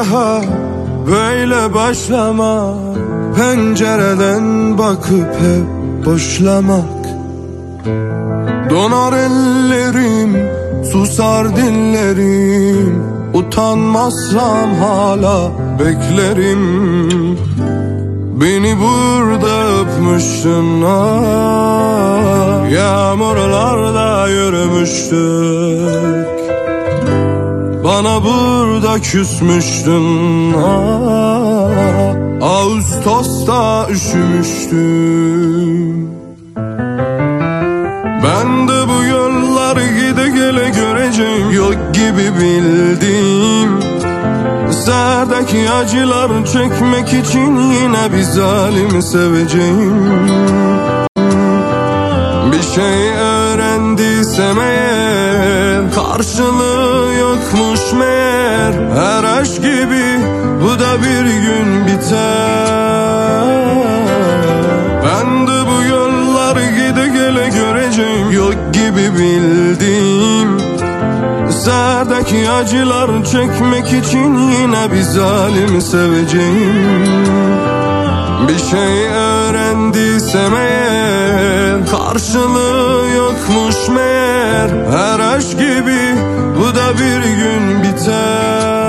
daha böyle başlama. Pencereden bakıp hep boşlamak. Donar ellerim, susar dillerim. Utanmazsam hala beklerim. Beni burada öpmüştün, yağmurlarda yürümüştük. Bana burada küsmüştün, Ağustos'ta üşümüştüm. Ben de bu yollar gide gele göreceğim, yok gibi bildim. Serdeki acıları çekmek için yine bir zalimi seveceğim. Bir şey öğrendiysem eğer, karşılığı yokmuş meğer. Her aşk gibi bu da bir gün biter. Ben de bu yolları gide gele göreceğim, yok gibi bildim. Serdeki acıları çekmek için yine bir zalimi seveceğim. Bir şey öğrendiysem eğer, karşılığı yokmuş meğer. Her aşk gibi bu da bir gün biter.